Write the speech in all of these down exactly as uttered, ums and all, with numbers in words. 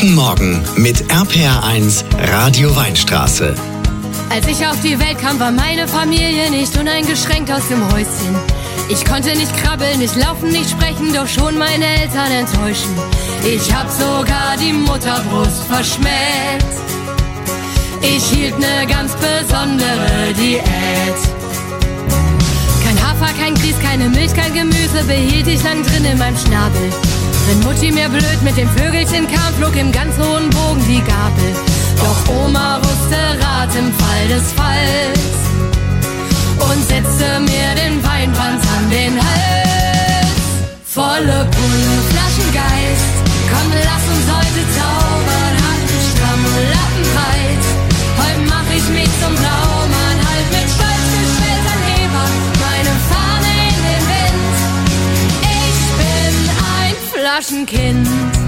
Guten Morgen mit R P R eins Radio Weinstraße. Als ich auf die Welt kam, war meine Familie nicht uneingeschränkt aus dem Häuschen. Ich konnte nicht krabbeln, nicht laufen, nicht sprechen, doch schon meine Eltern enttäuschen. Ich hab sogar die Mutterbrust verschmäht. Ich hielt ne ganz besondere Diät. Kein Hafer, kein Grieß, keine Milch, kein Gemüse behielt ich lang drin in meinem Schnabel. Wenn Mutti mir blöd mit dem Vögelchen kam, flog im ganz hohen Bogen die Gabel. Doch Oma wusste Rat im Fall des Falls und setzte mir den Weinbrand an den Hals. Volle Pulle, Flaschengeist, komm, lass uns heute zaubern. Hacken stramm und Lappenbreit, heute mach ich mich zum Blaumann. Halt mit stolz gestellten Heber meine Fahne in den Wind. Ich bin ein Flaschenkind.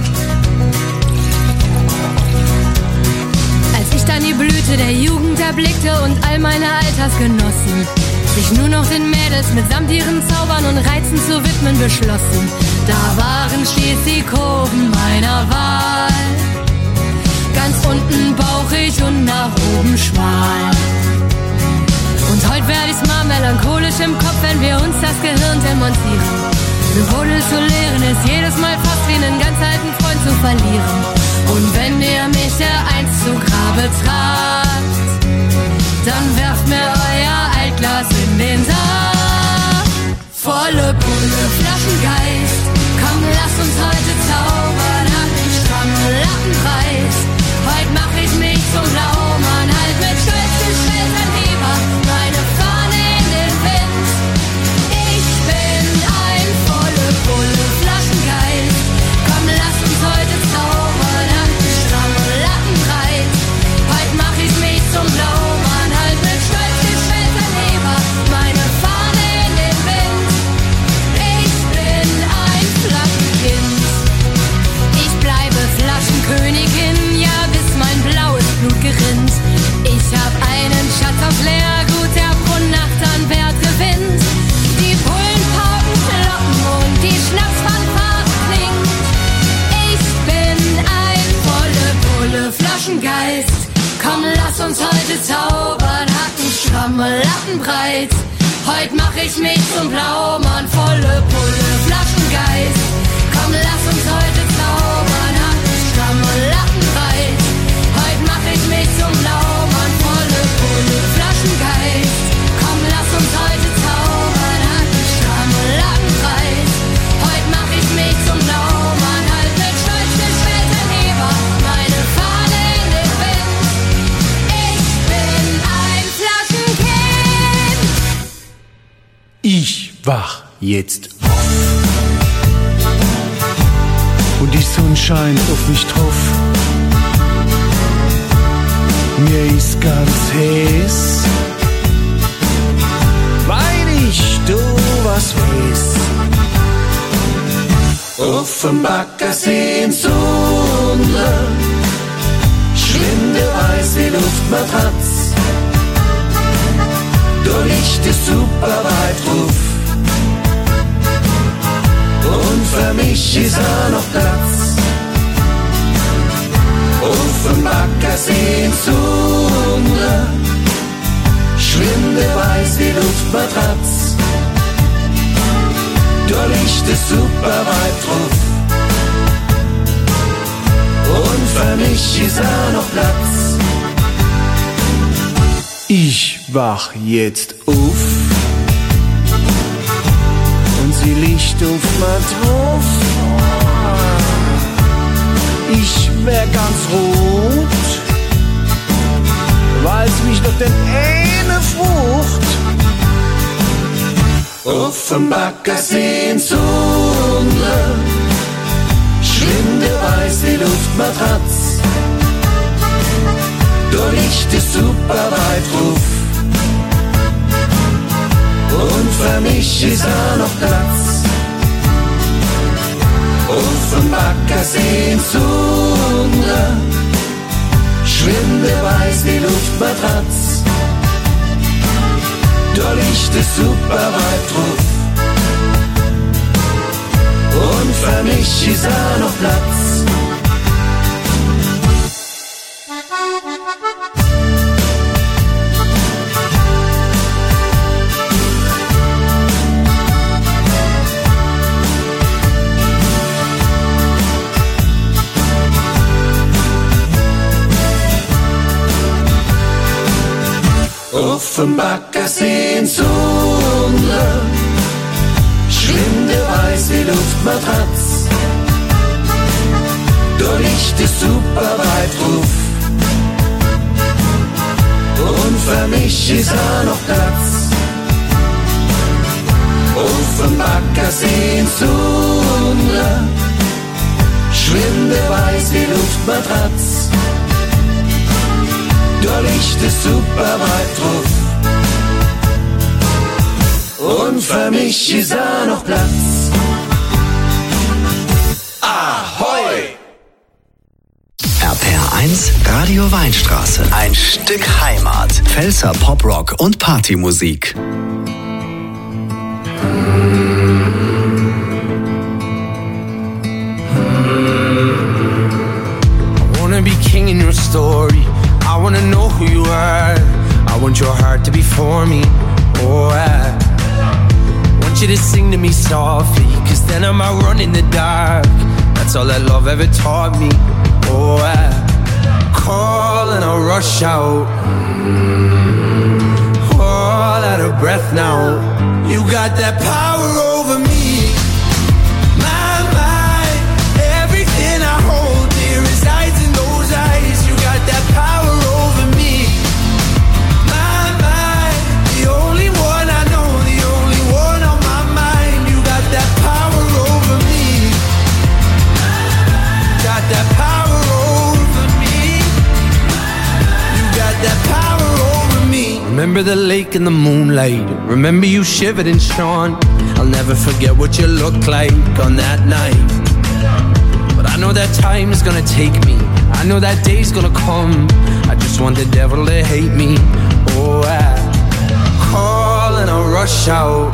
Als ich dann die Blüte der Jugend erblickte und all meine Altersgenossen sich nur noch den Mädels mitsamt ihren Zaubern und Reizen zu widmen beschlossen, da waren stets die Kurven meiner Wahl. Ganz unten bauchig und nach oben schmal. Und heute werd ich's mal melancholisch im Kopf, wenn wir uns das Gehirn demontieren. Eine Buddel zu leeren ist jedes Mal fast wie einen ganz alten Freund zu verlieren. Und wenn ihr mich der einst zu Grabe tragt, dann werft mir euer Altglas in den Sarg. Volle Pulle, Flaschengeist, komm, lass uns heute zaubern. Hacken stramm, Lappenbreit, heute mach ich mich zum Blaumann. Halt mit stolz gestellten Heber meine Fahne in den Wind. Ich bin ein volle Pulle, Flaschengeist, komm, lass uns heute zaubern. Hacken stramm, Lappenbreit, heute mach ich mich zum Blaumann. Halt mit stolz gestellten Heber meine Fahne in den Wind. Ich bin ein Flaschenkind. Ich bleibe Flaschenkönigin, ja, bis mein blaues Blut gerinnt. Ich hab einen Schatz aus Leergut, der pro Nacht an Wert gewinnt. Die Bullen pauken, kloppen und die Schnapsfanfare klingt. Ich bin ein volle Pulle, Flaschengeist. Komm, lass uns heute zaubern, Hacken stramm, Lappenbreit. Heute mach ich mich zum Blaumann, volle Pulle, Flaschengeist. Komm, lass uns heute zaubern, Hacken stramm, Lappenbreit. Heute mach ich mich zum Blaumann, volle Pulle, Flaschengeist. Komm, lass uns heute zaubern, Hacken stramm, Lappenbreit. Heute mach ich mich zum Blaumann, halt mit stolz gestellten Heber meine Fahne in den Wind. Ich bin ein Flaschenkind. Ich wach jetzt auf und die Sonne scheint auf mich drauf. Mir ist ganz heiß, weil ich du was weiß. Auf dem Baggersee in Sonne, schwinde weiß wie Luftmatratz. Da liegt es super weit ruf und für mich ist auch noch Platz. Auf dem Baggersee in Sonne, schwinde weiß wie Luftmatratz. Da liegt es super weit drauf und für mich ist auch noch Platz. Ich wach jetzt auf und sie liegt auf mir drauf. Ich wär ganz rot, weil's mich noch den eine Frucht. Auf dem Baggersee in Sonne, schwinde weiß wie Luftmatratz. Da liegt es super weit ruf und für mich ist auch noch Platz. Auf dem Baggersee in Sonne, schwinde weiß wie Luftmatratz. Da liegt es super weit drauf und für mich ist auch noch Platz. dem Baggersee ins Sundler, schwinde weiß wie Luftmatratz. Da liegt es super weit drauf und für mich ist auch noch Platz. Auf dem Baggersee ins Sundler, schwinde weiß wie Luftmatratz. Da liegt es super weit drauf und für mich ist auch noch Platz. Ahoi! R P R eins Radio Weinstraße. Ein Stück Heimat. Pfälzer Poprock und Partymusik. I wanna be king in your story. I wanna know who you are. I want your heart to be for me. Oh, I want you to sing to me softly, cause then I might run in the dark. That's all that love ever taught me. Oh, I call and I rush out, all out of breath now. You got that power over me. My mind, everything I hold dear resides in those eyes. You got that power over me. My mind, the only one I know, the only one on my mind. You got that power over me. Got that power over me. You got that power over me. Remember the lake in the moonlight. Remember you shivered and shone. I'll never forget what you looked like on that night. But I know that time is gonna take me. I know that day's gonna come. I just want the devil to hate me. Oh, I call and I rush out,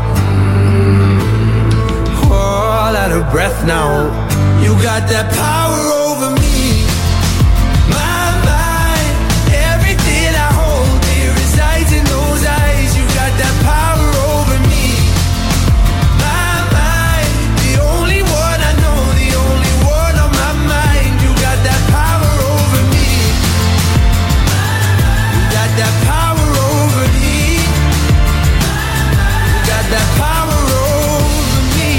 all out of breath now. You got that power over me. My mind, everything I hold dear resides in those eyes. You got that power over me. My mind, the only one I know, the only one on my mind. You got that power over me. You got that power over me. You got that power over me.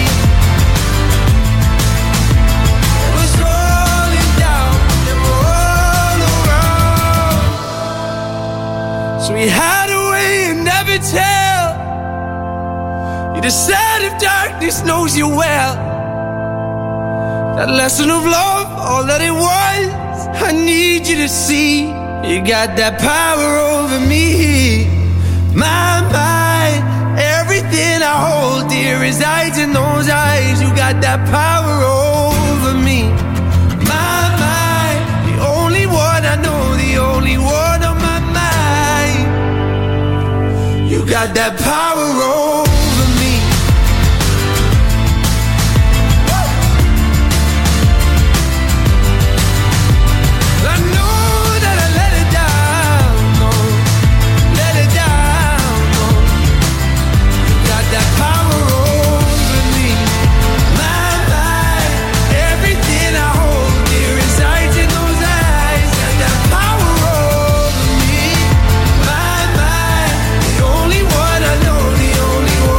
It was rolling down and all around. So we hide away and never tell. You decide if darkness knows you well. That lesson of love, all that it was, I need you to see. You got that power over me. My mind, everything I hold dear resides in those eyes. You got that power over me. My mind, the only one I know, the only one on my mind. You got that power over me. I know that I let it down, no, let it down, no. You got that power over me. My mind, everything I hold dear resides in those eyes. Got that power over me. My mind, the only one I know, the only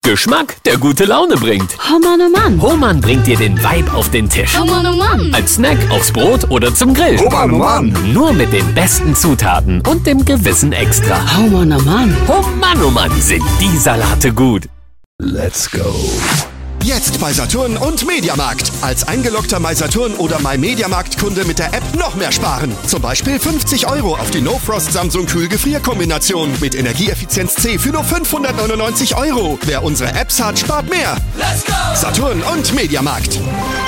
Geschmack, der gute Laune bringt. Oh Mann, oh Mann. Hohmann bringt dir den Vibe auf den Tisch. Oh Mann, oh Mann. Als Snack, aufs Brot oder zum Grill. Oh Mann, oh Mann. Nur mit den besten Zutaten und dem gewissen Extra. Oh Mann, oh Mann. Oh Mann, oh Mann, sind die Salate gut. Let's go. Jetzt bei Saturn und Mediamarkt. Als eingeloggter MySaturn oder MyMediamarkt-Kunde mit der App noch mehr sparen. Zum Beispiel fünfzig Euro auf die No Frost Samsung Kühl-Gefrier-Kombination mit Energieeffizienz C für nur fünfhundertneunundneunzig Euro. Wer unsere Apps hat, spart mehr. Let's go! Saturn und Mediamarkt.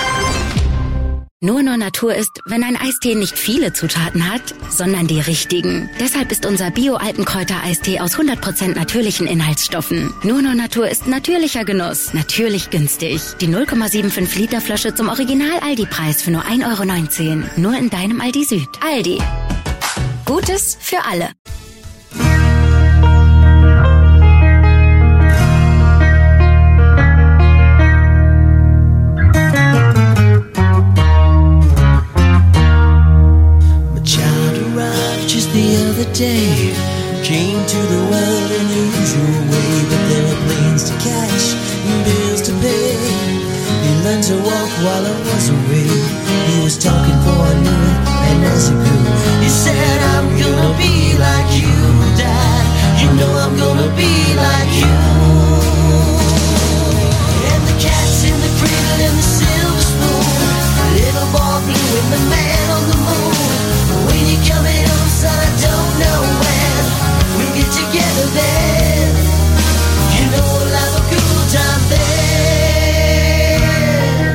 Nur Nur Natur ist, wenn ein Eistee nicht viele Zutaten hat, sondern die richtigen. Deshalb ist unser Bio-Alpenkräuter-Eistee aus hundert Prozent natürlichen Inhaltsstoffen. Nur Nur Natur ist natürlicher Genuss, natürlich günstig. Die null Komma fünfundsiebzig Liter Flasche zum Original-Aldi-Preis für nur ein Euro neunzehn. Nur in deinem Aldi Süd. Aldi. Gutes für alle. The other day came to the world in the usual way, but there were planes to catch and bills to pay. He learned to walk while I was away. He was talking before I knew it, and as he grew, he said, I'm gonna be like you, Dad. You know I'm gonna be like you. And the cat's in the cradle and the silver spoon, little boy blue and the man on the moon. When you coming home, son, I don't know when we'll get together then. You know we'll have a good time then.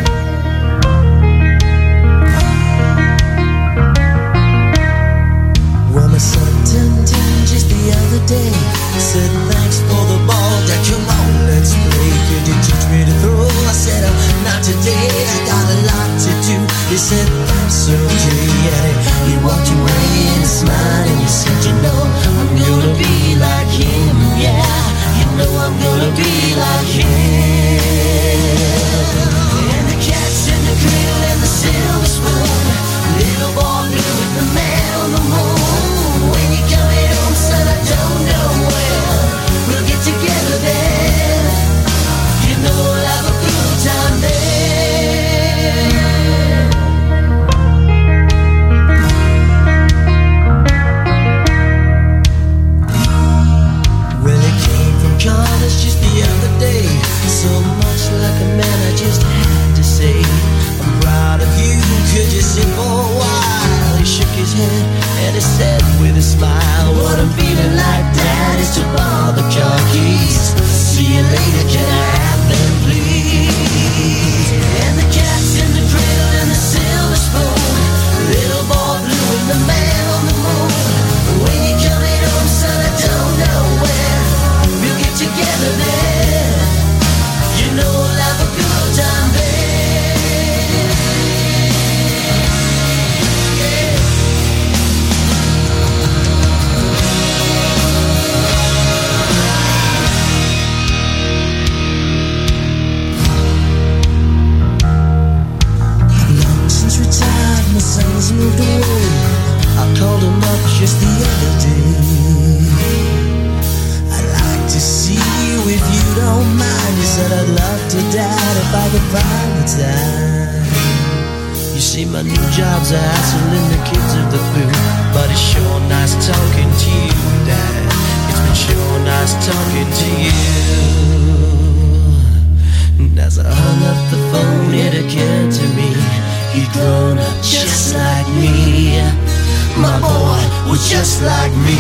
Well, my son turned ten just the other day. Said thanks for the ball, Dad, come on, let's play. Could you teach me to throw? I said, oh, not today, I got a lot to do. He said, that's okay, yeah. He walked away and smiled and he said, you know, I'm gonna be like him, yeah. You know I'm gonna be like him. And the cat's in the cradle and the silver spoon, little boy blue with the man on the moon. When you coming home, son, I don't know when we'll get together then. You know we'll have a good time then. Well, it came from college just the other day. So much like a man, I just had to say, I'm proud of you, could you sit for a while? He shook his head and he said with a smile, what I'm feeling like, Dad, is to borrow the car keys. See you later, can I have them, please? And the cat's in the cradle and the silver spoon, little boy blue and the man on the moon. When you coming home, son, I don't know when we'll get together then. You know we'll have a good time then. Yeah. Long since retired, my son's moved away. I called him up just the other day. I'd like to see you if you don't mind. He said I'd love to, Dad, if I could find the time. You see, my new job's a hassle and the kids are the food, but it's sure nice talking to you, Dad. It's been sure nice talking to you. And as I hung up the phone, it occurred to me, he'd grown up just like me. My boy was just like me.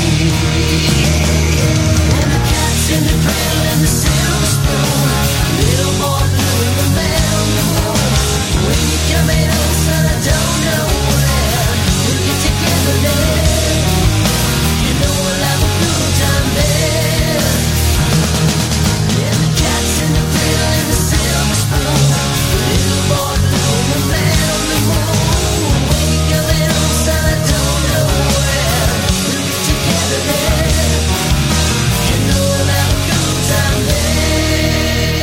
And the cat's in the cradle and the silver spoon, little boy blue and the man on the moon. When you coming home, son, I don't know when we'll get together then. You know we'll have a good time then. And the cat's in the cradle and the silver spoon, little boy blue and the man on the moon. When you coming home, son, I don't know when we'll get together then. You know we'll have a good time then.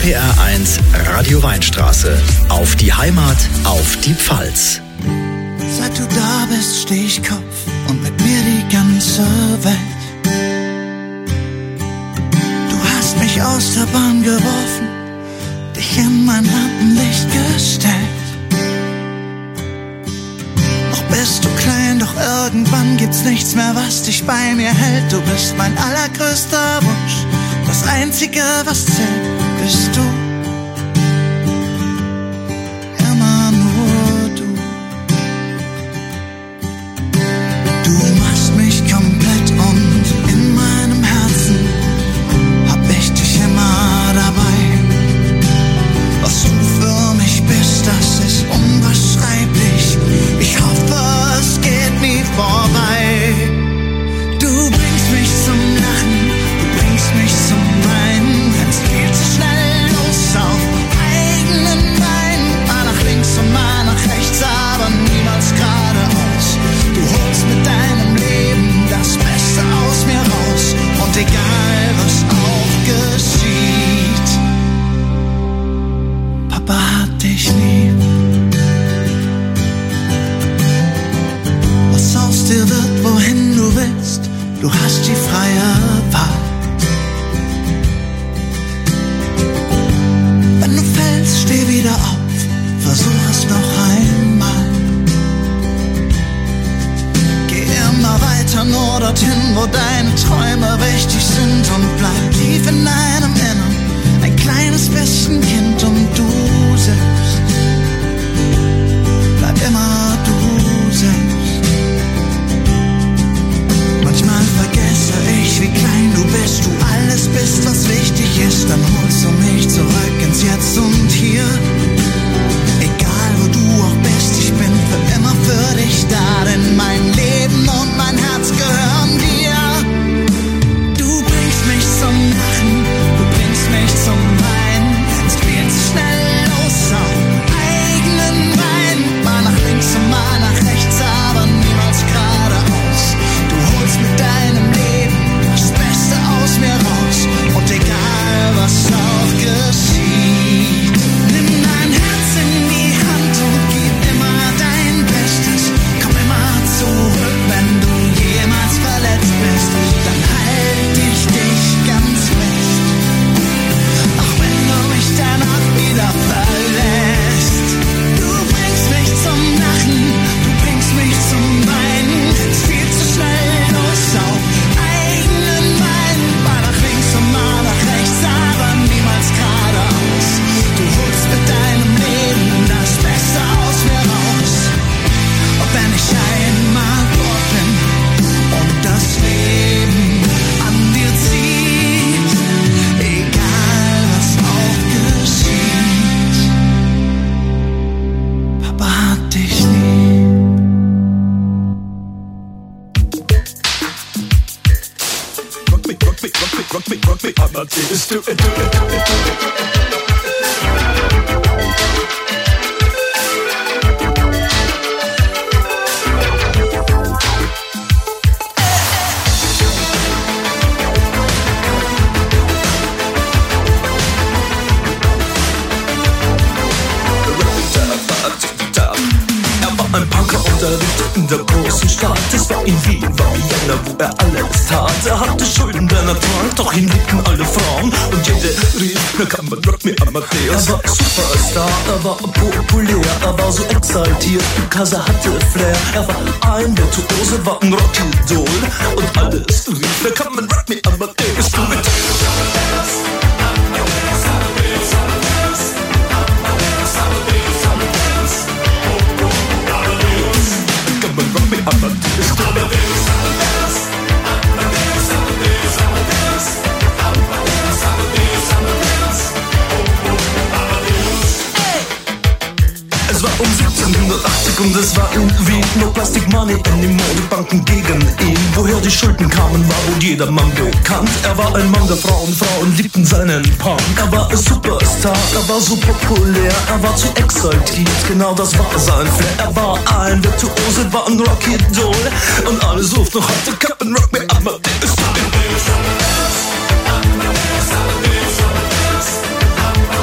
R eins Radio Weinstraße. Auf die Heimat, auf die Pfalz. Seit du da bist, steh ich Kopf und mit mir die ganze Welt. Du hast mich aus der Bahn geworfen, dich in mein Rampenlicht gestellt. Noch bist du klein, doch irgendwann gibt's nichts mehr, was dich bei mir hält. Du bist mein allergrößter Wunsch, das Einzige, was zählt, bist du. Immer nur du. Du machst mich komplett und in meinem Herzen hab ich dich immer dabei. Was du für mich bist, das ist unbeschreiblich. Ich hoffe, es geht nie vorbei. Du bringst mich zum Lachen, du bringst mich zum Weinen. Wenn's viel zu schnell los auf eigenen Beinen. Mal nach links und mal nach rechts, aber niemals geradeaus. Du holst mit deinem Leben das Beste aus mir raus. Und egal was auch geschieht, Papa hat dich lieb. Was aus dir wird, wohin du willst, du hast die freie Wahl. Wenn du fällst, steh wieder auf, versuch es noch einmal. Geh immer weiter, nur dorthin, wo deine Träume wichtig sind. Und bleib tief in deinem Innern ein kleines bisschen Kind. Und du selbst, bleib immer du selbst. Manchmal vergesse ich, wie klein du bist, du alles bist, was wichtig ist. Dann holst du mich zurück ins Jetzt und Hier. Egal wo du auch bist, ich bin für immer für dich da, denn mein Leben und mein Herz gehören dir. Du bringst mich zum Lachen, du bringst mich zum Weinen. Es geht zu schnell los auf eigenen Beinen. Mal nach links und mal nach rechts, aber niemals geradeaus. Du holst mit deinem Leben das Beste aus mir raus. Und egal was auch geschieht, nimm dein Herz in die Hand und gib immer dein Bestes. Komm immer zurück, wenn du jemals verletzt bist. Dann halt ich dich ganz fest, auch wenn du mich danach wieder verlässt. Du bringst mich zum Lachen, du bringst mich zum Weinen. Es geht zu schnell los auf eigenen Beinen. Mal nach links und mal nach rechts, aber niemals geradeaus. Du holst mit deinem Leben das Beste aus mir raus. Und wenn ich einmal dort bin und das Leben an dir zieht, egal was auch geschieht, Papa hat dich lieb. Rock me, rock me, rock me, rock me, rock me, I'm not serious. Do it, do it, do it, do it. Er war ein Punker und er lebte in der großen Stadt. Es war in Wien, war Vienna, wo er alles tat. Er hatte Schulden, denn er trank, doch ihn liebten alle Frauen. Und jede rief, na kann man Rock me Amadeus. Er war Superstar, er war populär, er war so exaltiert, because er hatte Flair. Er war ein Virtuose, war ein Rockidol. Und alles rief, na kann man Rock me Amadeus. Du mit Es war um siebzehnhundertachtzig und es war irgendwie no Plastic Money anymore. Die Banken gegen ihn. Woher die Schulden kamen, war wohl jedermann bekannt. Er war ein Mann der Frauen, Frauen liebten seinen Punk. Er war ein Superstar, er war so populär, er war zu exaltiert, genau das war sein Flair. Er war ein Virtuose, war ein Rockidol und alle suchten noch heute Captain Rock me Amadeus.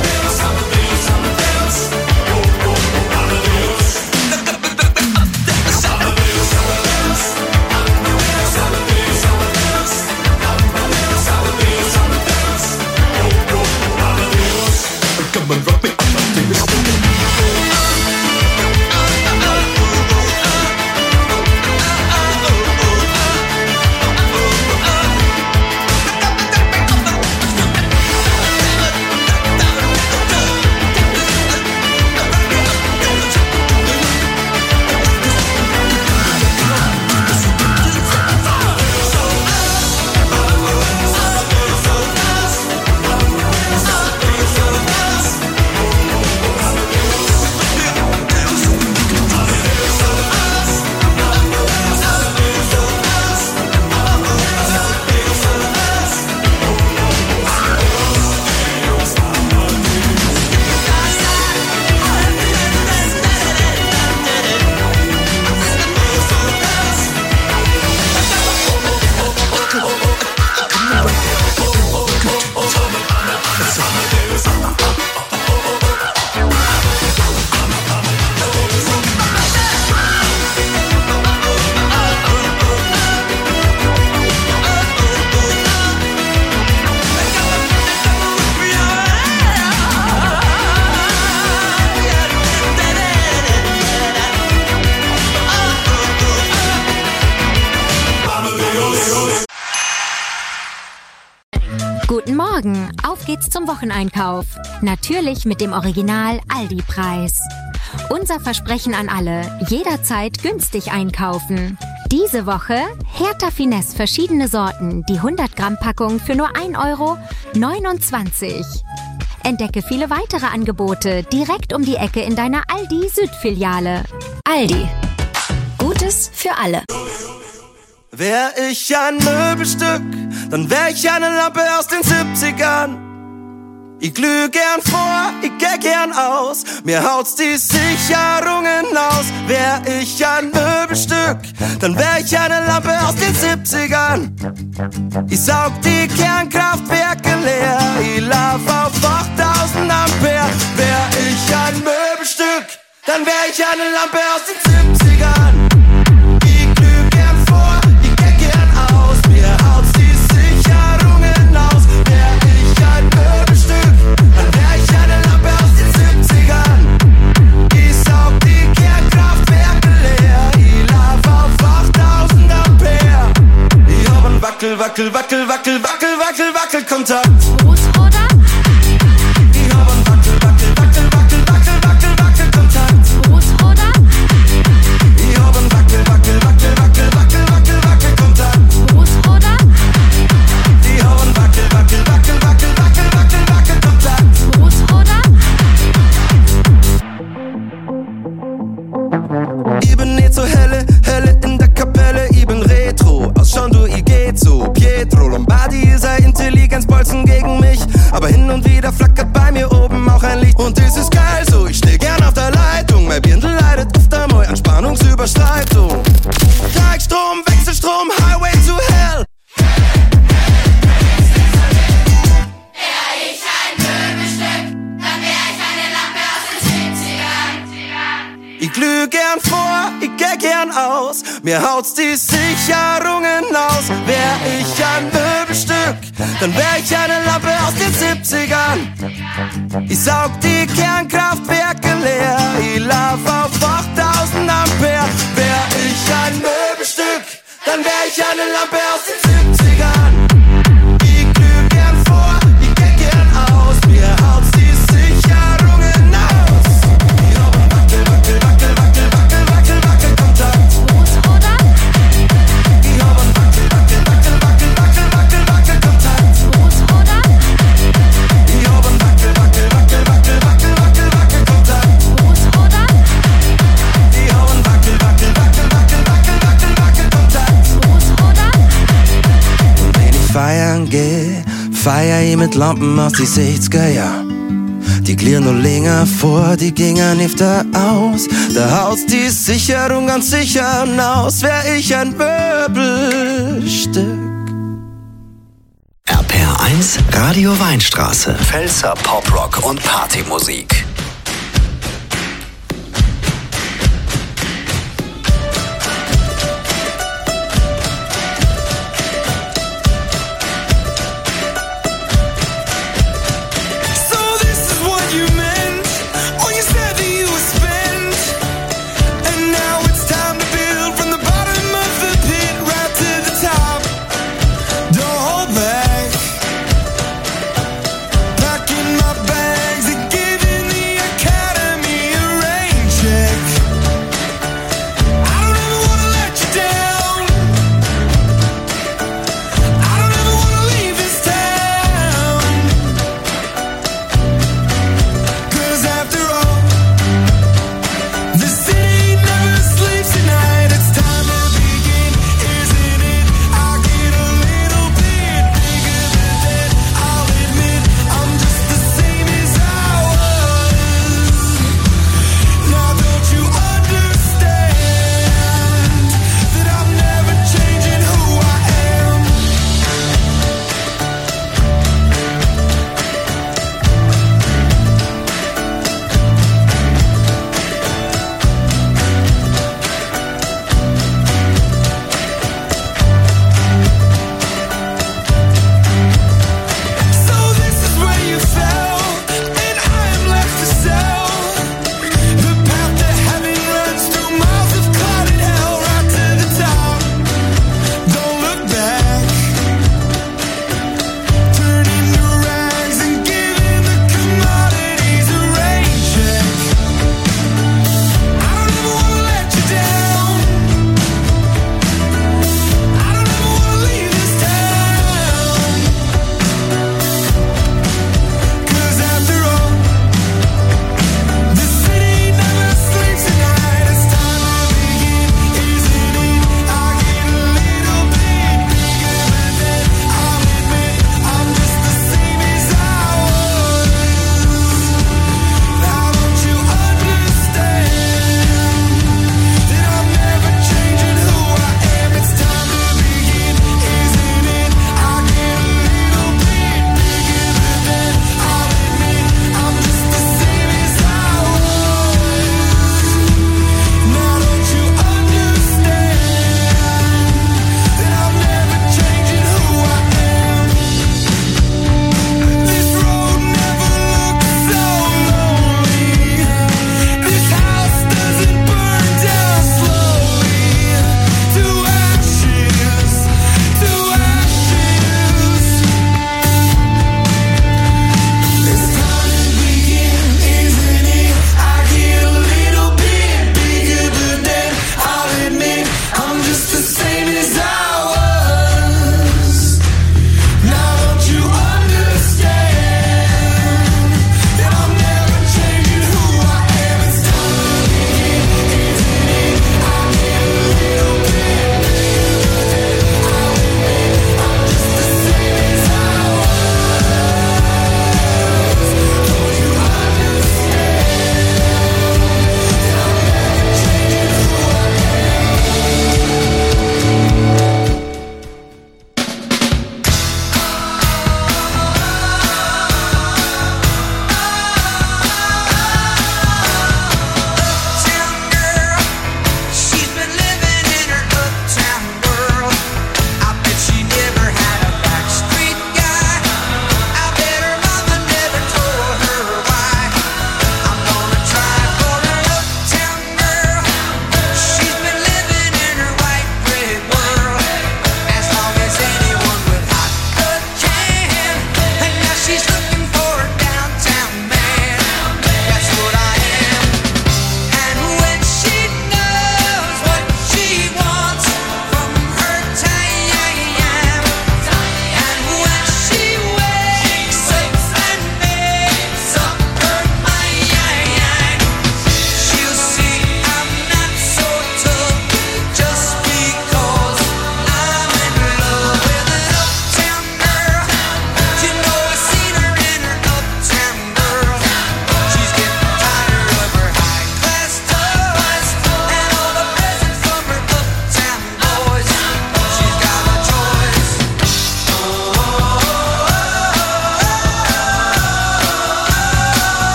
geht's zum Wocheneinkauf. Natürlich mit dem Original Aldi-Preis. Unser Versprechen an alle, jederzeit günstig einkaufen. Diese Woche Hertha Finesse verschiedene Sorten, die hundert Gramm Packung für nur ein Euro neunundzwanzig. Entdecke viele weitere Angebote direkt um die Ecke in deiner Aldi Südfiliale. Aldi. Gutes für alle. Wär ich ein Möbelstück, dann wär ich eine Lampe aus den siebzigern. Ich glüh gern vor, ich geh gern aus, mir haut's die Sicherungen aus. Wär ich ein Möbelstück, dann wär ich eine Lampe aus den siebzigern. Ich saug die Kernkraftwerke leer, ich lauf auf achttausend Ampere. Wär ich ein Möbelstück, dann wär ich eine Lampe aus den siebzigern. Ich glüh gern vor, ich geh gern aus, mir haut's die Sicherungen aus. Wär ich ein Möbelstück, dann wär ich eine Lampe aus den siebzigern. Ich saug die Kernkraftwerke leer, ich lauf auf achttausend Ampere. Ich hab ein Wackel, Wackel, Wackel, Wackel, Wackel, Wackel, Wackel Kontakt. Großvater? Ich hab ein Wackel, Wackel, Wackel, Wackel, Wackel, Wackel, Wackel Kontakt. Großvater? Ich hab ein Wackel, Wackel, Wackel, Wackel, Wackel, Wackel, Wackel Kontakt. Großvater? Ich hab ein Wackel, Wackel, Wackel, Wackel, Wackel, Wackel, Wackel Kontakt. Großvater? Ich bin nicht so helle, helle in der Kapelle, ich bin Retro, aus schon du, ich geht so. Pietro Lombardi ist ein Intelligenzbolzen gegen mich, aber hin und wieder flackert bei mir oben auch ein Licht. Und das ist geil so, ich steh gern auf der Leitung, mein Birndl leidet oft einmal an Spannungsüberschreitung. Gleichstrom, Wechselstrom, Highway to Hell. Wär ich ein Möbelstück, dann wär ich eine Lampe aus den siebzigern. Ich glüh gern vor, ich geh gern aus, mir haut's die Sicherungen aus. Wär ich ein Möbelstück, dann wär ich eine Lampe aus den siebzigern. Ich saug die Kernkraftwerke leer, ich lauf auf achttausend Ampere. Wär ich ein Möbelstück, dann wär ich eine Lampe aus den siebzigern. Ich glüh gern vor, ich geh gern aus, mir haut's die Sicherungen aus. Ich hab ein Wackel, Wackel, Wackel, Wackel, Wackel, Wackel, Wackel Kontakt. Großvater? Ich hab ein Wackel, Wackel, Wackel, Wackel, Wackel, Wackel, Wackel Kontakt. Großvater? Ich hab ein Wackel, Wackel, Wackel, Wackel, Wackel, Wackel, Wackel Kontakt. Großvater? Ich hab ein Wackel, Wackel, Wackel, Wackel, Wackel, Wackel, Wackel Kontakt. Großvater? Und wenn ich feiern geh, feier ich mit Lampen aus die sechziger Jahr. Die glieren nur länger vor, die gingen öfter aus. Da haut's die Sicherung ganz sicher aus. Wär ich ein Möbelstück. R P R eins Radio Weinstraße. Pfälzer Poprock und Partymusik. Packing my bags and giving the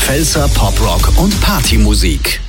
Pfälzer Poprock und Partymusik.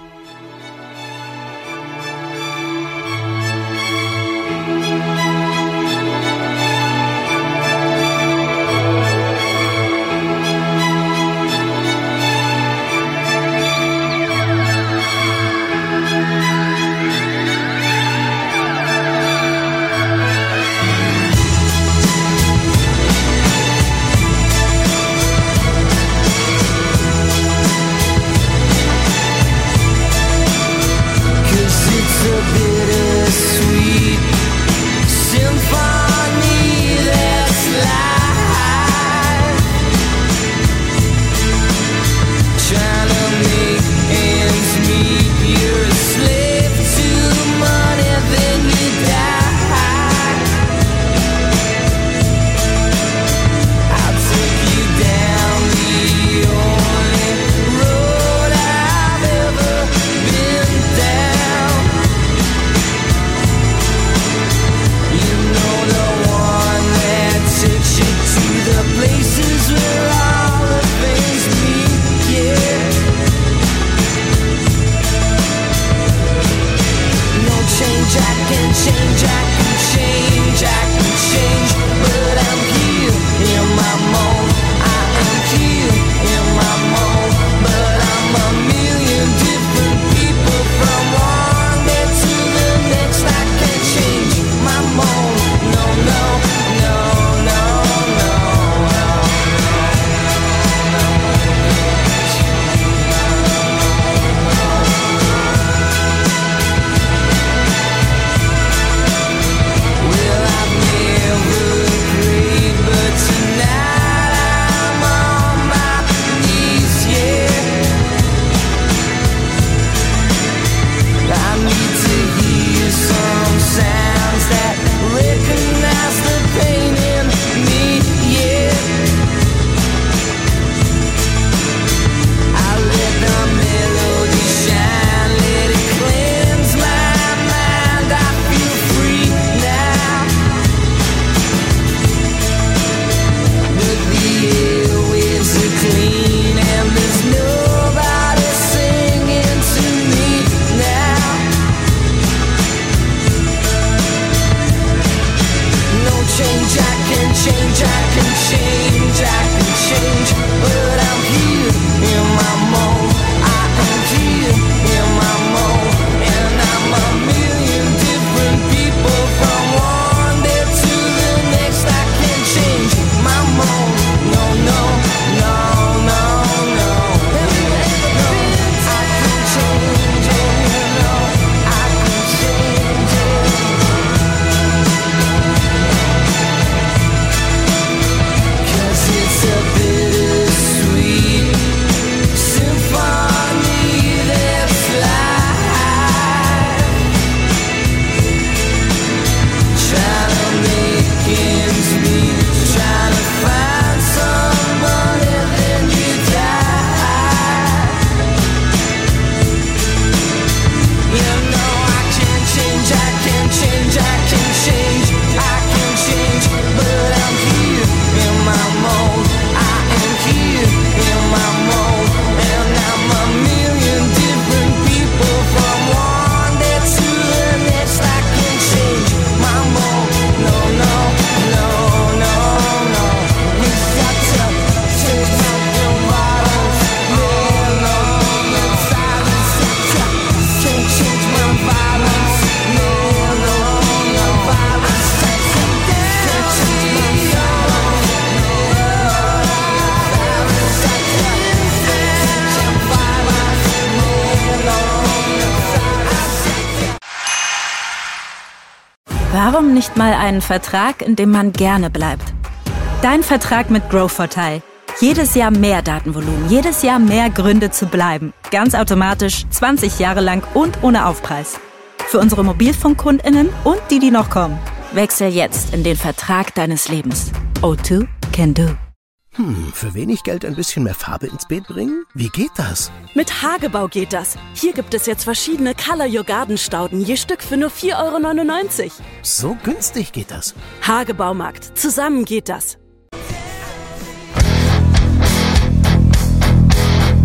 Warum nicht mal einen Vertrag, in dem man gerne bleibt? Dein Vertrag mit Growvorteil. Jedes Jahr mehr Datenvolumen, jedes Jahr mehr Gründe zu bleiben. Ganz automatisch, zwanzig Jahre lang und ohne Aufpreis. Für unsere MobilfunkkundInnen und die, die noch kommen. Wechsel jetzt in den Vertrag deines Lebens. O zwei can do. Hm, für wenig Geld ein bisschen mehr Farbe ins Beet bringen? Wie geht das? Mit Hagebau geht das. Hier gibt es jetzt verschiedene Color Your Garden Stauden, je Stück für nur vier Euro neunundneunzig. So günstig geht das. Hagebaumarkt. Zusammen geht das.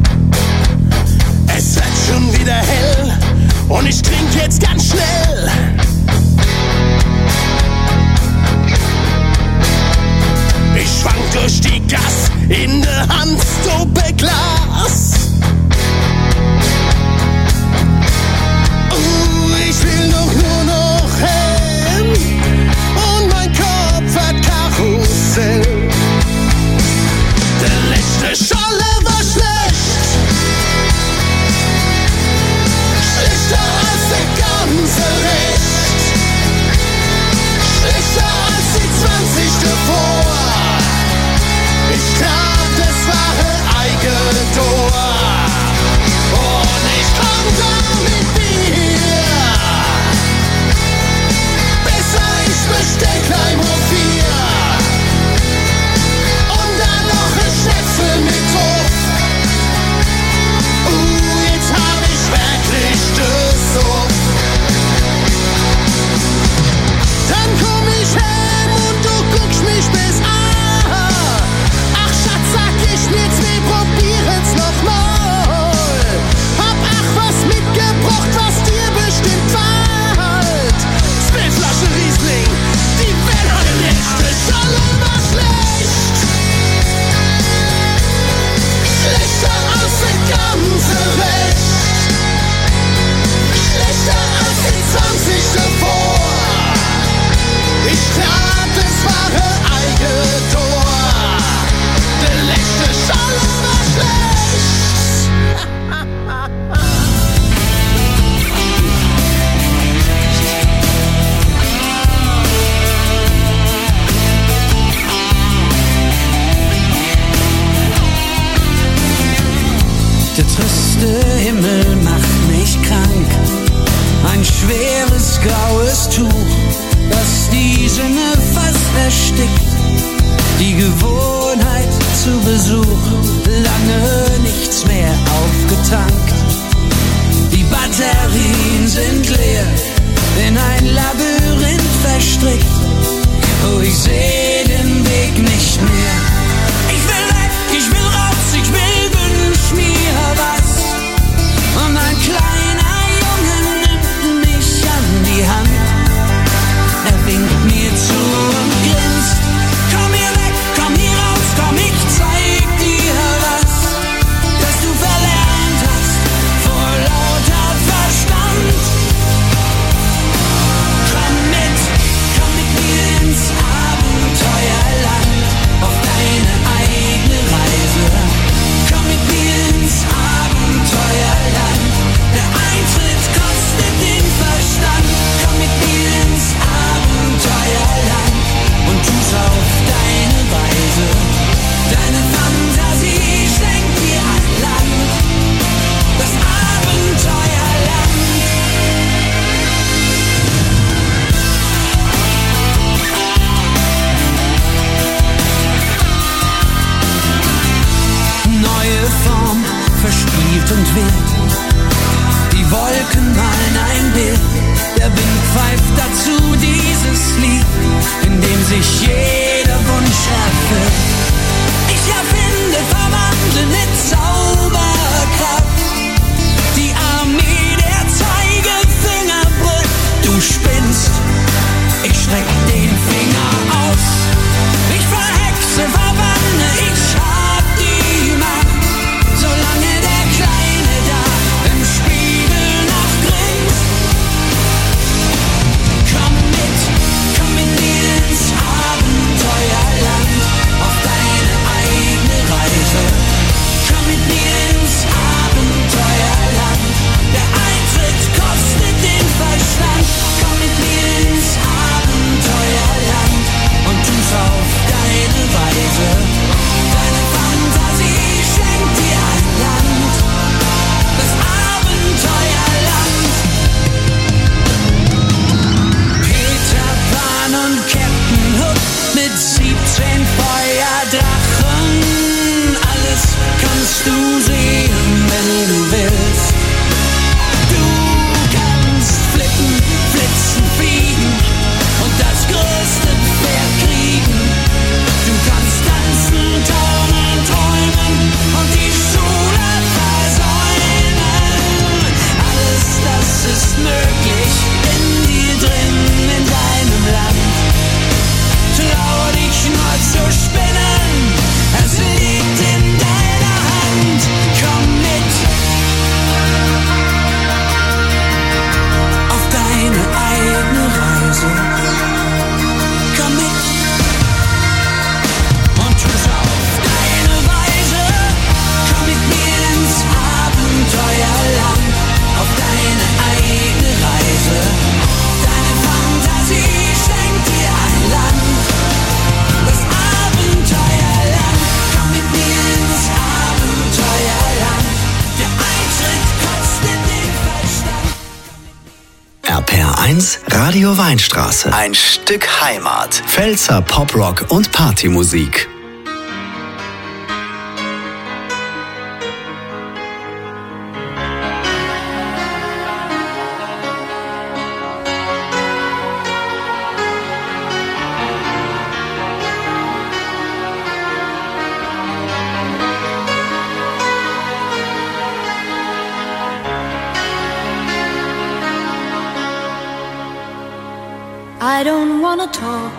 und ich trink jetzt ganz schnell. Ich schwank durch die Gas in ne Handstopeglas. Uh, ich will doch nur noch heim und mein Kopf hat Karussell. Der letzte Scholle war schlecht, schlechter als der ganze Rest, schlechter als die zwanzig davor. Ich glaub, das war Eigentor. Und ich komm da mit dir. Besser ich bestell Kleinhof vier. Und dann noch ein Schnäpsel mit Hof. Uh, jetzt hab ich wirklich das Suff. Dann komm ich heim und du guckst mich bis an. Sag ich mir zwei, probieren's nochmal. Hab ach was mitgebracht, was dir bestimmt fällt. Zwei Flaschen Riesling, die werden letzte Scholle war schlecht. Schlechter als der ganze Rest. Schlechter als die zwanzig davor. Ich glaub, das war ein Eigentor. Der letzte Scholle war schlecht. Der triste Himmel macht mich krank. Ein schweres graues Tuch, das die Sonne fast erstickt. Die Gewohnheit zu Besuch, lange nichts mehr aufgetankt. Die Batterien sind leer, in ein Labyrinth verstrickt. Oh, ich seh den Weg nicht mehr. Ich will weg, ich will raus, ich will, wünsch mir was. Und ein kleiner Junge nimmt mich an die Hand. Er winkt mir zu und grinst. Komm hier weg, komm hier raus, komm, ich zeig dir was, das du verlernt hast vor lauter Verstand. Komm mit, komm mit mir ins Abenteuerland, auf deine eigene Reise. Komm mit mir ins Abenteuerland, der Eintritt kostet den Verstand. Komm mit mir ins Abenteuerland und tu's auf deine Weise. Deine Fantasie schenkt dir ein Land, das Abenteuerland. Neue Form, verspielt und wild. Die Wolken malen ein Bild. Der Wind pfeift dazu dieses Lied, in dem sich jeder Wunsch erfüllt. Ich erfinde, verwandle mit Zauberkraft. Die Armee der Zeigefinger brüllt. Du spinnst, ich streck den Finger aus. Ich verhexe, verwandle, ich hab die Macht. Solange der Kleine da im Spiegel noch grinst. eins Radio Weinstraße. Ein Stück Heimat. Pfälzer Poprock und Partymusik. I don't wanna talk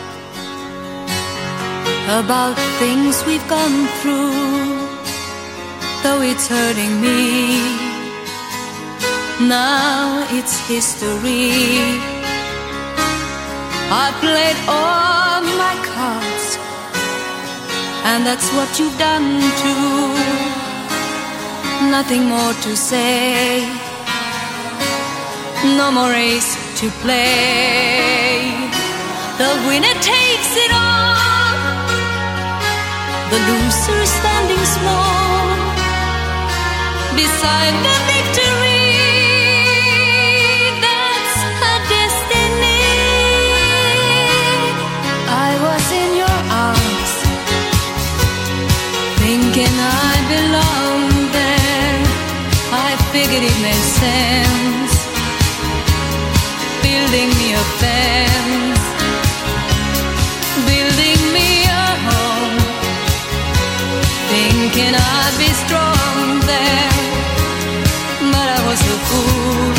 about things we've gone through, though it's hurting me. Now it's history. I played all my cards, and that's what you've done too. Nothing more to say, no more race to play. The winner takes it all, the loser standing small beside the victory. That's her destiny. I was in your arms, thinking I belonged there. I figured it made sense, building me a fence, building me a home, thinking I'd be strong there, but I was a fool,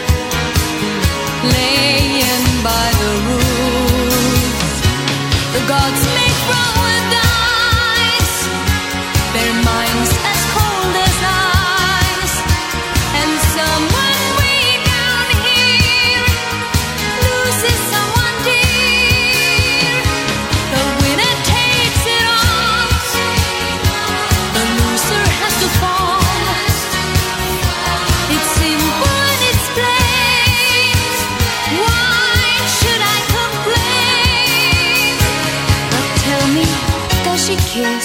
laying by the rules. The gods make wrong with dice, their minds as cold as ice, and someone way down here loses someone dear. The winner takes it all, the loser has to fall. It's simple and it's plain. Why should I complain? But tell me, does she kiss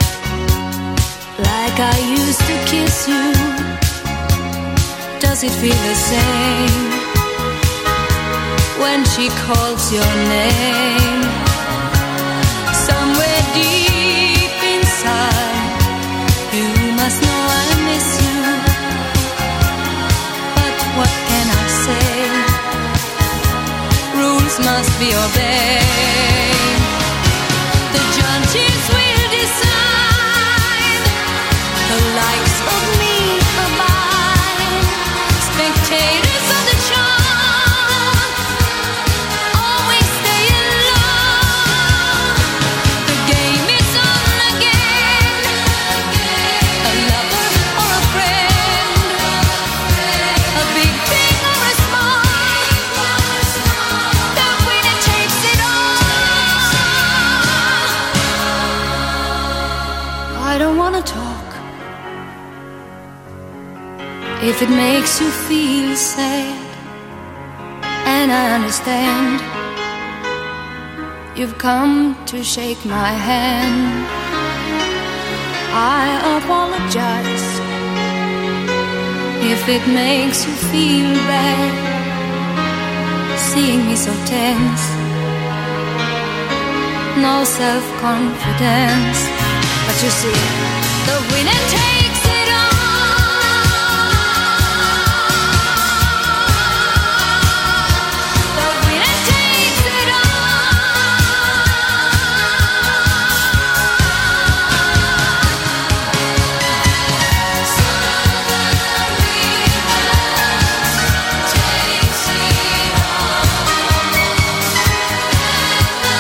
like I used to kiss you? Does it feel the same when she calls your name? Somewhere deep inside, you must know I miss you. But what can I say? Rules must be obeyed. The judges will decide, the likes of me abide. Spectators of the show always stay alone. The game is on again, a lover or a friend, a big thing or a small, the winner takes it all. I don't wanna talk if it makes you feel sad, and I understand. You've come to shake my hand. I apologize if it makes you feel bad, seeing me so tense, no self-confidence. But you see, the winner takes it all. The winner takes it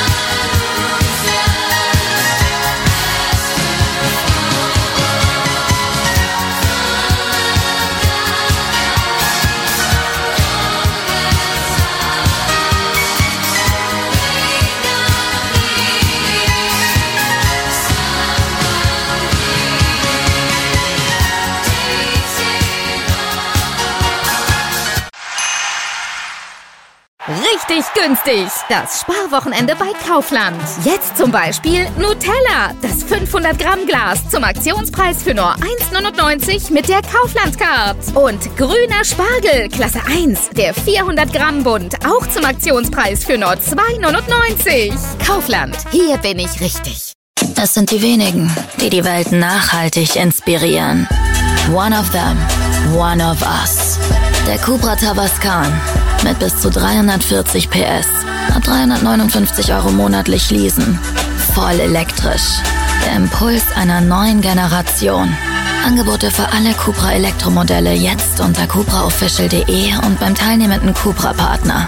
all. richtig günstig. Das Sparwochenende bei Kaufland. Jetzt zum Beispiel Nutella, das fünfhundert Gramm Glas zum Aktionspreis für nur eins neunundneunzig mit der Kaufland-Card. Und grüner Spargel, Klasse eins, der vierhundert Gramm Bund, auch zum Aktionspreis für nur zwei neunundneunzig. Kaufland, hier bin ich richtig. Es sind die wenigen, die die Welt nachhaltig inspirieren. One of them, one of us. Der Cupra Tavascan mit bis zu dreihundertvierzig P S. Ab dreihundertneunundfünfzig Euro monatlich leasen. Voll elektrisch. Der Impuls einer neuen Generation. Angebote für alle Cupra Elektromodelle jetzt unter cupra official punkt de und beim teilnehmenden Cupra-Partner.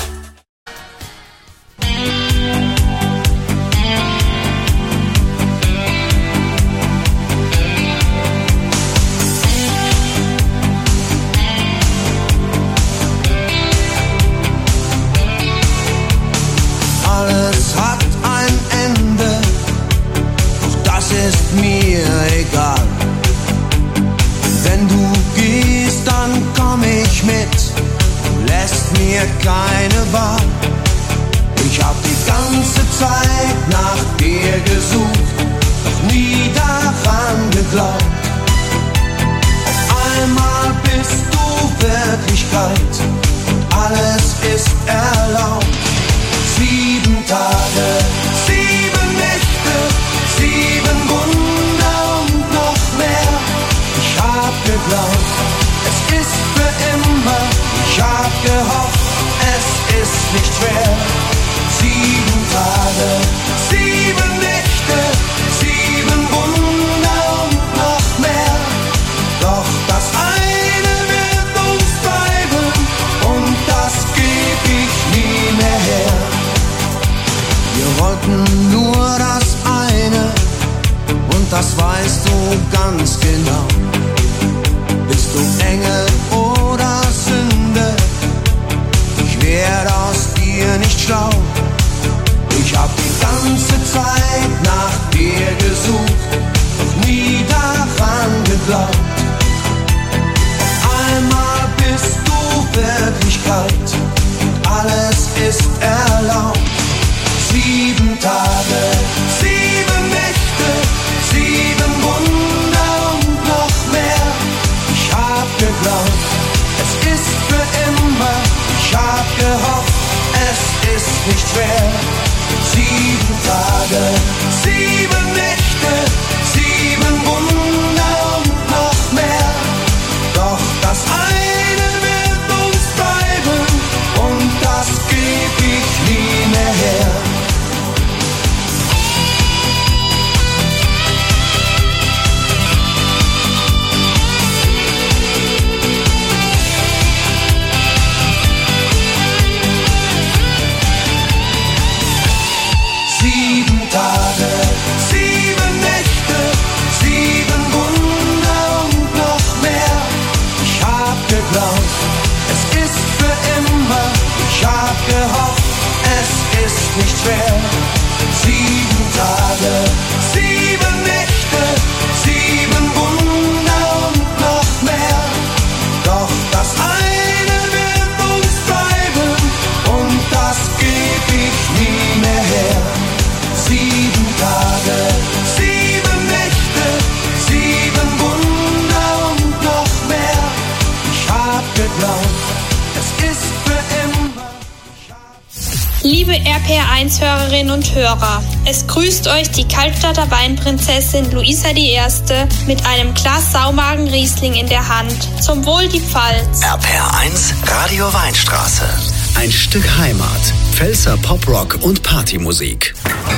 Alles hat ein Ende, doch das ist mir egal. Wenn du gehst, dann komm ich mit, du lässt mir keine Wahl. Ich hab die ganze Zeit nach dir gesucht, doch nie daran geglaubt. Auf einmal bist du Wirklichkeit und alles ist erlaubt. Sieben Tage, sieben Nächte, sieben Wunder und noch mehr. Ich hab geglaubt, es ist für immer. Ich hab gehofft, es ist nicht schwer. Sieben Tage, sieben Nächte, sieben Wunder und noch mehr. Doch das eine wird uns treiben und das geb ich nie mehr her. Wir wollten nur das eine und das weißt du ganz genau. Bist du Engel oder Sünde? Ich werd aus dir nicht schlau. Ich hab die ganze Zeit nach dir gesucht, doch nie daran geglaubt. Auf einmal bist du Wirklichkeit, alles ist erlaubt. Sieben Tage, sieben Nächte, sieben Wunder und noch mehr. Ich hab geglaubt, es ist für immer. Ich hab gehofft, es ist nicht schwer. Sieben Tage, sieben Nächte, sieben Wunder und noch mehr. Doch das eine wird uns treiben und das geb ich nie mehr her. Sieben Tage, sieben Nächte, sieben Wunder und noch mehr. Ich hab geglaubt, es ist für immer. Ich hab gehofft, es ist nicht schwer. Sieben Tage, sieben Nächte, sieben Wunder und noch mehr. Doch das eine wird uns treiben und das geb ich nie mehr her. Sieben Tage, sieben Nächte, sieben Wunder und noch mehr. Ich hab geglaubt, es ist für immer. Liebe R P R eins Hörerinnen und Hörer, es grüßt euch die Kaltstadter Weinprinzessin Luisa die Erste mit einem Glas Saumagen-Riesling in der Hand. Zum Wohl die Pfalz. R P R eins Radio Weinstraße. Ein Stück Heimat. Pfälzer Poprock und Partymusik.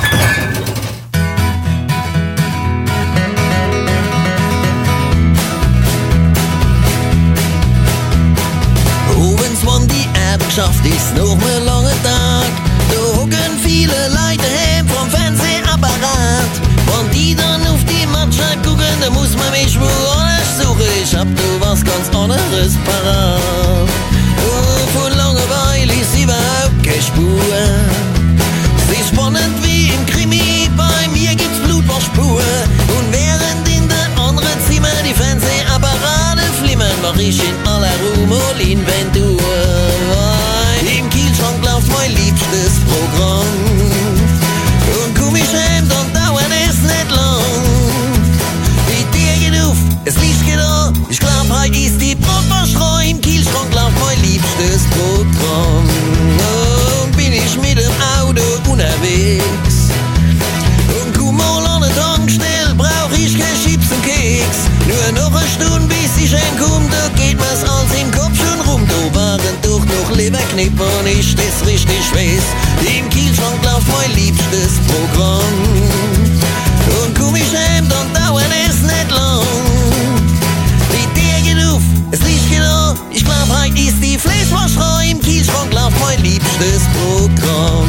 Wenn's wann die Erbschaft ist, noch ein langer Tag. Da hocken viele Leute heim vom Fernsehapparat. Wenn die dann auf die Matscheibe gucken, dann muss man mich woanders suchen. Ich hab da was ganz anderes parat. Oh, von Langeweile ist überhaupt keine Spur. Sie ist spannend wie im Krimi, bei mir gibt's Blutbachspuren. Und während in der anderen Zimmer die Fernsehapparate flimmern, mach ich in aller Ruhe mal Inventur. Im Kühlschrank läuft mein liebstes Programm. Und komm ich heim, dann dauert es nicht lang. Die Tür geht auf, es Licht geht an. Ich glaub, heute ist die Brotwaschrei. Im Kühlschrank läuft mein liebstes Programm. Und bin ich mit dem Auto unterwegs. Und komm mal an den Tankstelle, brauch ich kein Chips und Keks. Nur noch eine Stunde, bis ich heimkomm, da geht mir's alles im Kopf schon rum. Da waren doch noch Leberknipp und ich das richtig weiß. Im Kühlschrank läuft mein liebstes Programm. Und komm ich heim, dann dauert es nicht lang. Die Tür geht auf, es Licht geht an. Ich glaub, heute ist die Fleischwascherei. Im Kühlschrank läuft mein liebstes Programm.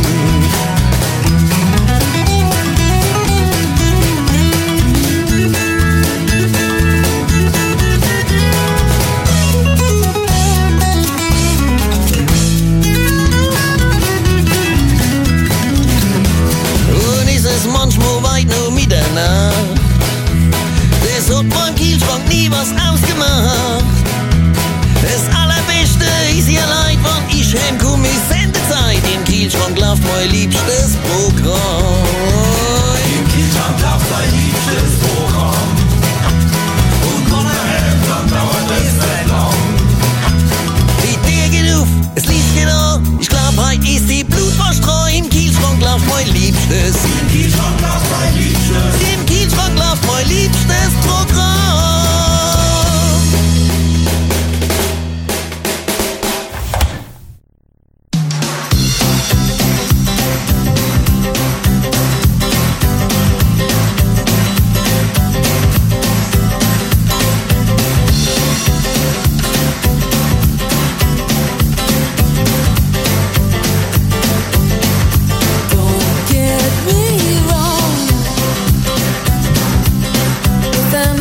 Manchmal weit nur Mitternacht. Das hat beim Kühlschrank nie was ausgemacht. Das Allerbeste ist ihr Leid, wann ich heimkomm, ist Sendezeit. Im Kühlschrank läuft mein liebstes Programm. Im Kühlschrank läuft mein liebstes Programm. Und komm heim, dann dauert es nicht lang. Die Tür geht auf, es Licht geht an. Ich glaub, heute ist die Blutwascherei. Im Kühlschrank läuft mein liebstes. Im Kühlschrank läuft mein liebstes. Im Kühlschrank läuft mein liebstes Programm. Don't get me wrong.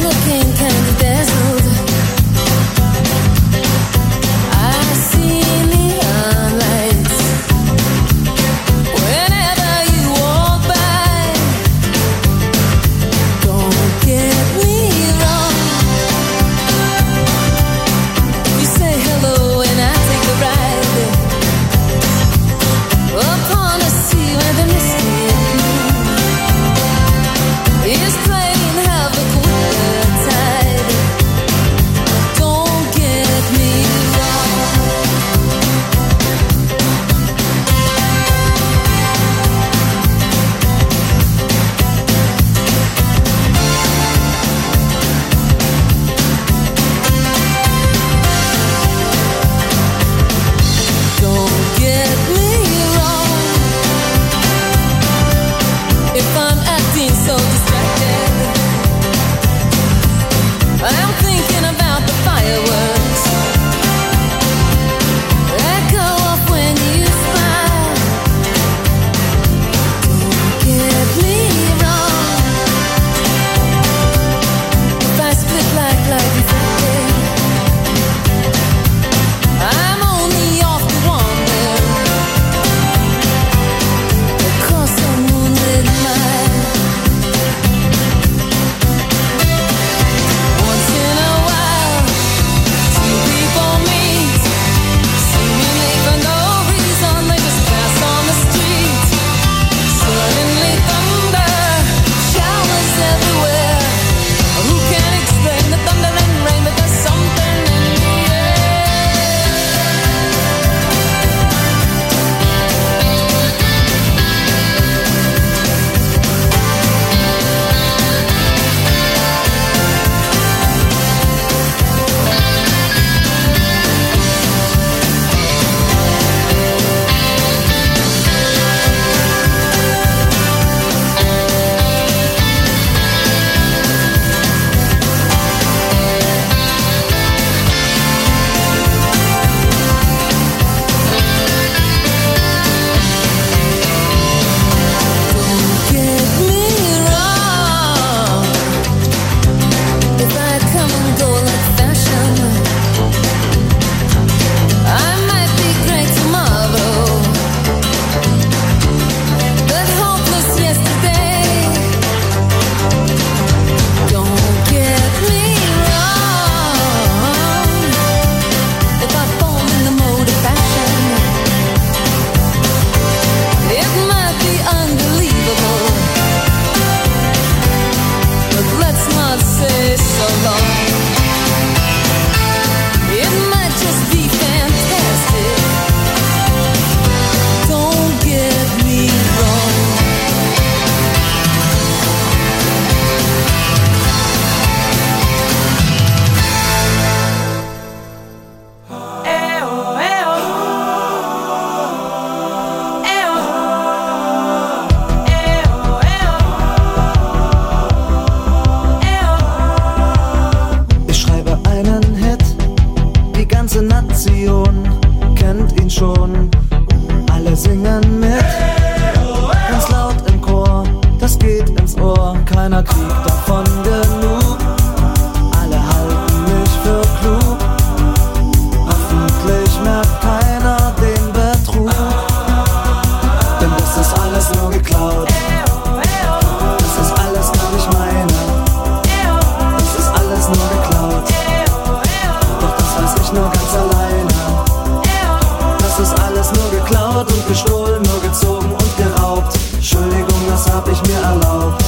schon. Alle singen mit, ganz laut im Chor, das geht ins Ohr. Keiner kriegt davon genug, alle halten mich für klug. Hoffentlich merkt keiner den Betrug, denn das ist alles nur geklaut. Das ist alles gar nicht meine, das ist alles nur geklaut. Doch das weiß ich nur ganz alleine. Das ist alles nur geklaut und gestohlen, nur gezogen und geraubt. Entschuldigung, das hab ich mir erlaubt.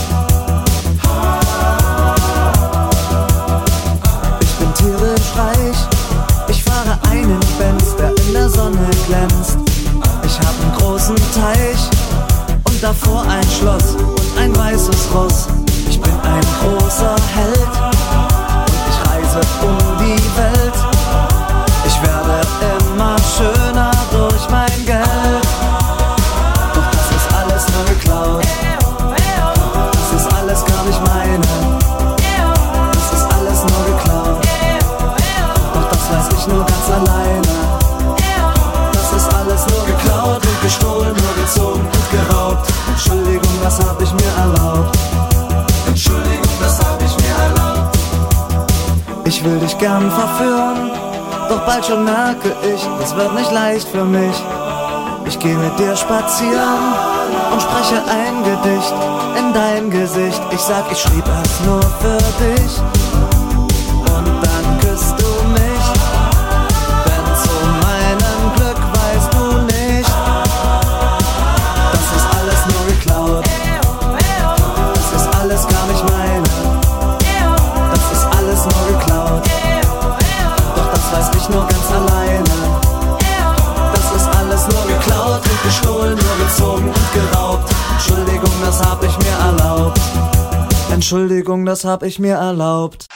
Ich bin tierisch reich, ich fahre einen Benz, der in der Sonne glänzt. Ich hab einen großen Teich und davor ein Schloss und ein weißes Ross. Ich bin ein großer Held und ich reise um die Welt. Ich werde immer schöner durch mein Geld. Doch das ist alles nur geklaut. Das ist alles gar nicht meine. Das ist alles nur geklaut. Doch das weiß ich nur ganz alleine. Das ist alles nur geklaut und gestohlen, nur gezogen und geraubt. Entschuldigung, das hab ich mir erlaubt. Entschuldigung, das hab ich mir erlaubt. Ich will dich gern verführen, doch bald schon merke ich, es wird nicht leicht für mich. Ich geh mit dir spazieren und spreche ein Gedicht in dein Gesicht. Ich sag, ich schrieb es nur für dich und dann küsst du mich. Denn zu meinem Glück weißt du nicht, das ist alles nur geklaut. Das ist alles gar nicht meine. Das ist alles nur geklaut. Doch das weiß ich nur ganz alleine. Das ist alles nur geklaut und gestohlen, nur gezogen und geraubt. Entschuldigung, das hab ich mir erlaubt. Entschuldigung, das hab ich mir erlaubt.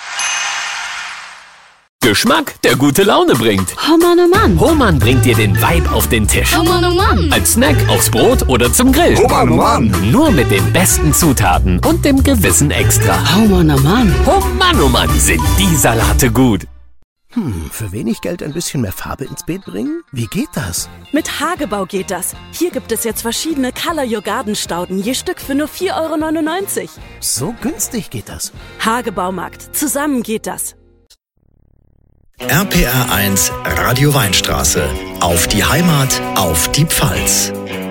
Geschmack, der gute Laune bringt. Oh Mann, oh Mann. Hohmann bringt dir den Vibe auf den Tisch. Oh Mann, oh Mann. Als Snack, aufs Brot oder zum Grill. Oh Mann, oh Mann. Nur mit den besten Zutaten und dem Gewissen extra. Oh Mann, oh Mann. Oh Mann, oh Mann, sind die Salate gut. Hm, für wenig Geld ein bisschen mehr Farbe ins Beet bringen? Wie geht das? Mit Hagebau geht das. Hier gibt es jetzt verschiedene Color Your Garden Stauden, je Stück für nur vier Euro neunundneunzig. So günstig geht das. Hagebaumarkt, zusammen geht das. R P R eins Radio Weinstraße. Auf die Heimat, auf die Pfalz.